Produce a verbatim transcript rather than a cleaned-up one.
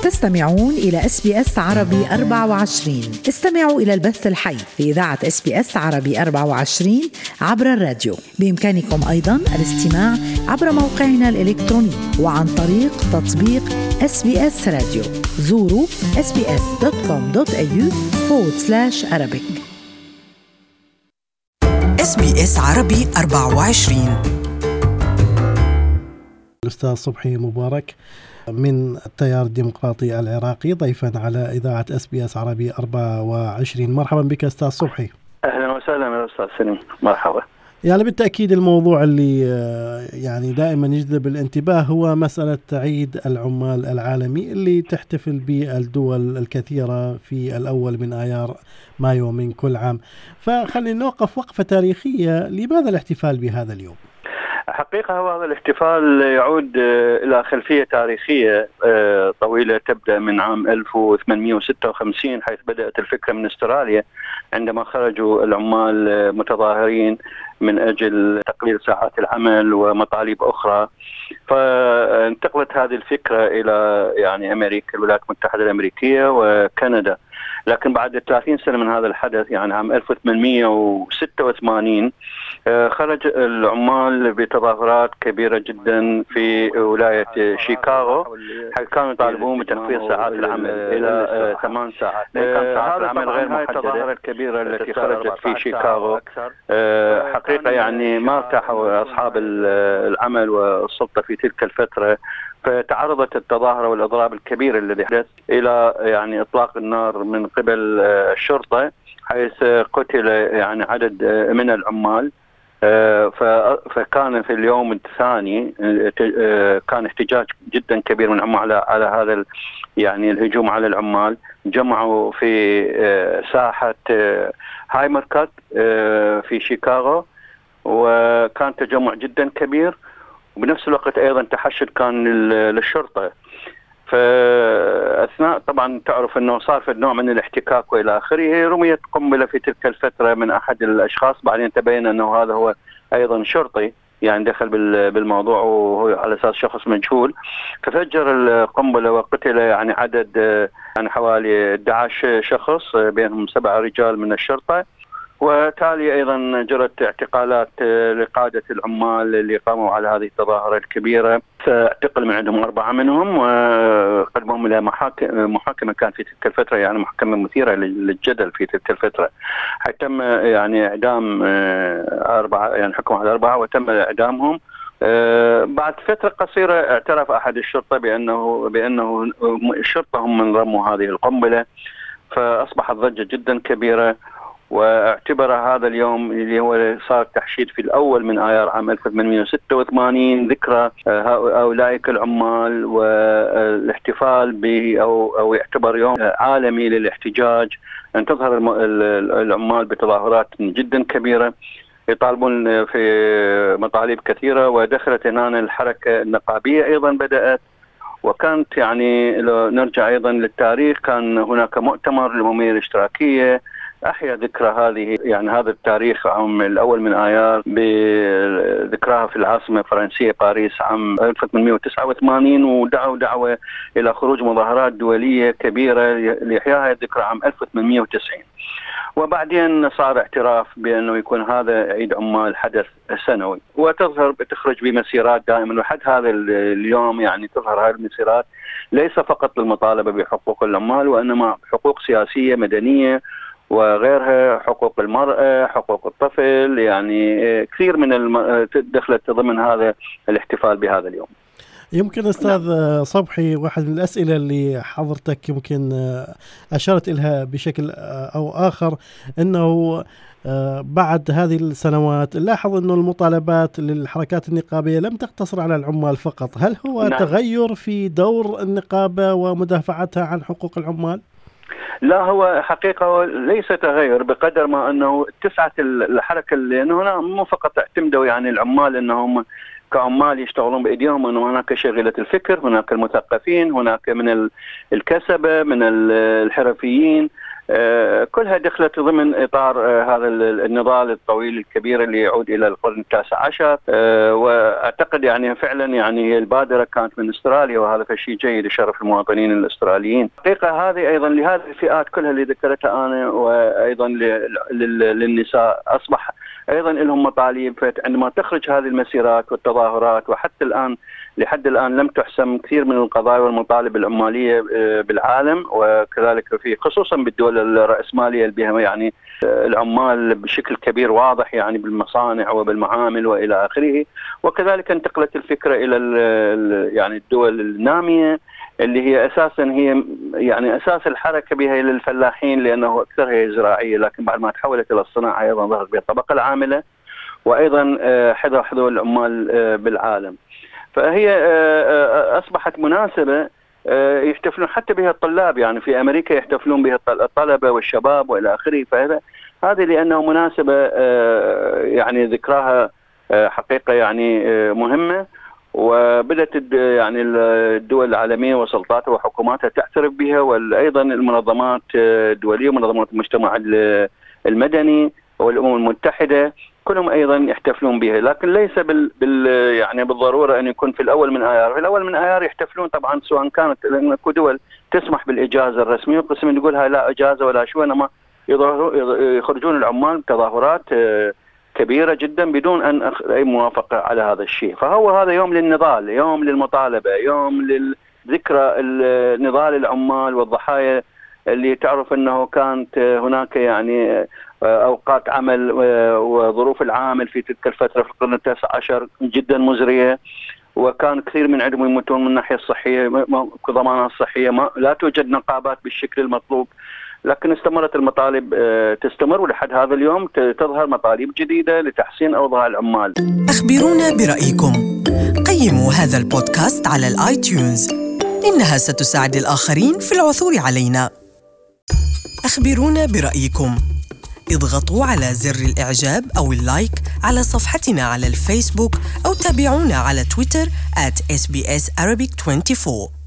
تستمعون إلى إس بي إس عربي أربعة وعشرين. استمعوا إلى البث الحي في إذاعة إس بي إس عربي أربعة وعشرين عبر الراديو. بإمكانكم أيضا الاستماع عبر موقعنا الإلكتروني وعن طريق تطبيق إس بي إس راديو. زوروا إس بي إس دوت كوم دوت إيه يو فورورد سلاش Arabic. إس بي إس عربي أربعة وعشرين. الأستاذ صبحي مبارك من التيار الديمقراطي العراقي ضيفا على إذاعة إس بي إس عربي أربعة وعشرين. مرحبا بك أستاذ صبحي. أهلا وسهلا يا أستاذ سليم، مرحبا. يعني بالتأكيد الموضوع اللي يعني دائما يجذب الانتباه هو مسألة عيد العمال العالمي اللي تحتفل به الدول الكثيرة في الأول من آيار مايو من كل عام. فخلينا نوقف وقفة تاريخية، لماذا الاحتفال بهذا اليوم؟ حقيقة هو هذا الاحتفال يعود إلى خلفية تاريخية طويلة تبدأ من عام ألف وثمانمئة وستة وخمسين، حيث بدأت الفكرة من استراليا عندما خرجوا العمال متظاهرين من أجل تقليل ساعات العمل ومطالب أخرى. فانتقلت هذه الفكرة إلى يعني أمريكا، الولايات المتحدة الأمريكية وكندا. لكن بعد ثلاثين سنة من هذا الحدث، يعني عام ألف وثمانمئة وستة وثمانين، خرج العمال بتظاهرات كبيرة جدا في ولاية شيكاغو، حيث كانوا يطالبون بتخفيض ساعات العمل إلى ثمان ساعات. هذا العمل غير محددة. التظاهرة الكبيرة التي خرجت في شيكاغو حقيقة يعني ما ارتاحوا أصحاب العمل والسلطة في تلك الفترة، فتعرضت التظاهرة والإضراب الكبير الذي حدث إلى يعني إطلاق النار من قبل الشرطة، حيث قتل يعني عدد من العمال. فكان في اليوم الثاني كان احتجاج جدا كبير من العمال على هذا يعني الهجوم على العمال. جمعوا في ساحة هاي ماركت في شيكاغو، وكان تجمع جدا كبير، وبنفس الوقت أيضا تحشد كان للشرطة. فأثناء طبعا تعرف أنه صار في نوع من الاحتكاك وإلى آخره. رميت قنبلة في تلك الفترة من أحد الأشخاص، بعدين تبين أنه هذا هو أيضا شرطي يعني دخل بالموضوع وهو على أساس شخص مجهول. ففجر القنبلة وقتل يعني عدد يعني حوالي أحد عشر شخص، بينهم سبعة رجال من الشرطة. وتالي أيضا جرت اعتقالات لقادة العمال اللي قاموا على هذه التظاهرة الكبيرة، فاعتقل من عندهم أربعة منهم وقدمهم إلى محاكمة كان في تلك الفترة، يعني محكمة مثيرة للجدل في تلك الفترة، حيث تم يعني إعدام أربعة، يعني حكموا على أربعة وتم إعدامهم. بعد فترة قصيرة اعترف أحد الشرطة بأنه بأنه الشرطة هم من رموا هذه القنبلة، فأصبحت ضجة جدا كبيرة. واعتبر هذا اليوم اللي هو صار تحشيد في الأول من آيار عام ألف وثمانمئة وستة وثمانين ذكرى أولئك العمال، والاحتفال به أو أو يعتبر يوم عالمي للاحتجاج، أن تظهر العمال بتظاهرات جدا كبيرة يطالبون في مطالب كثيرة. ودخلت هنا الحركة النقابية أيضا بدأت، وكانت يعني لو نرجع أيضا للتاريخ كان هناك مؤتمر للأممية الاشتراكية أحيا ذكرى هذه، يعني هذا التاريخ عام الأول من آيار بذكرها في العاصمة الفرنسية باريس عام ألف وثمانمئة وتسعة وثمانين، ودعوا دعوة إلى خروج مظاهرات دولية كبيرة لإحياء هذه الذكرى عام ألف وثمانمئة وتسعين. وبعدين صار اعتراف بأنه يكون هذا عيد عمال حدث سنوي، وتظهر بتخرج بمسيرات دائما. وحد هذا اليوم يعني تظهر هذه المسيرات ليس فقط للمطالبة بحقوق العمال، وإنما حقوق سياسية مدنية وغيرها، حقوق المرأة، حقوق الطفل، يعني كثير من الم... دخلت ضمن هذا الاحتفال بهذا اليوم. يمكن أستاذ صبحي، واحد من الأسئلة اللي حضرتك يمكن أشرت إلها بشكل أو آخر، أنه بعد هذه السنوات لاحظ أنه المطالبات للحركات النقابية لم تقتصر على العمال فقط. هل هو نعم. تغير في دور النقابة ومدافعتها عن حقوق العمال؟ لا، هو حقيقة ليس تغير بقدر ما أنه اتسعت الحركة، لأنه هنا مو فقط اعتمدوا يعني العمال أنهم كعمال يشتغلون بأيديهم، أنه هناك شغلة الفكر، هناك المثقفين، هناك من الكسبة، من الحرفيين. كلها دخلت ضمن إطار هذا النضال الطويل الكبير اللي يعود إلى القرن التاسع عشر. وأعتقد يعني فعلا يعني البادرة كانت من أستراليا، وهذا شيء جيد يشرف المواطنين الأستراليين. حقيقة هذه أيضا لهذه الفئات كلها اللي ذكرتها أنا، وأيضا للنساء أصبح أيضا لهم مطالب. عندما تخرج هذه المسيرات والتظاهرات، وحتى الآن لحد الآن لم تحسم كثير من القضايا والمطالب العمالية بالعالم، وكذلك في خصوصا بالدول الرأسمالية اللي بها يعني العمال بشكل كبير واضح يعني بالمصانع وبالمعامل وإلى آخره. وكذلك انتقلت الفكرة إلى يعني الدول النامية اللي هي أساسا هي يعني أساس الحركة بها إلى الفلاحين، لأنه أكثر هي زراعية، لكن بعد ما تحولت إلى الصناعة أيضا ظهرت بها الطبقة العاملة، وأيضا حذو حذو العمال بالعالم. فهي أصبحت مناسبة يحتفلون حتى بها الطلاب، يعني في أمريكا يحتفلون بها الطلبة والشباب وإلى آخره. فهذا هذه لأنه مناسبة يعني ذكراها حقيقة يعني مهمة، وبدأت يعني الدول العالمية وسلطاتها وحكوماتها تعترف بها، وأيضا المنظمات الدولية ومنظمات المجتمع المدني والأمم المتحدة كلهم أيضا يحتفلون بها. لكن ليس بال, بال يعني بالضرورة أن يكون في الأول من آيار. في الأول من آيار يحتفلون طبعا سواء كانت، لأن دول تسمح بالإجازة الرسمية وقسم يقول هاي لا إجازة ولا شو، إنما يخرجون العمال بتظاهرات كبيرة جدا بدون أن أي موافقة على هذا الشيء. فهو هذا يوم للنضال، يوم للمطالبة، يوم للذكرى نضال العمال والضحايا اللي تعرف أنه كانت هناك يعني أوقات عمل وظروف العامل في تلك الفترة في القرن التاسع عشر جدا مزرية، وكان كثير من عندهم يموتون من الناحية الصحية كضمانات صحية، ما لا توجد نقابات بالشكل المطلوب. لكن استمرت المطالب تستمر، ولحد هذا اليوم تظهر مطالب جديدة لتحسين أوضاع العمال. أخبرونا برأيكم، قيموا هذا البودكاست على الآيتيونز، إنها ستساعد الآخرين في العثور علينا. أخبرونا برأيكم، اضغطوا على زر الإعجاب أو اللايك على صفحتنا على الفيسبوك، أو تابعونا على تويتر آت إس بي إس Arabic أربعة وعشرين.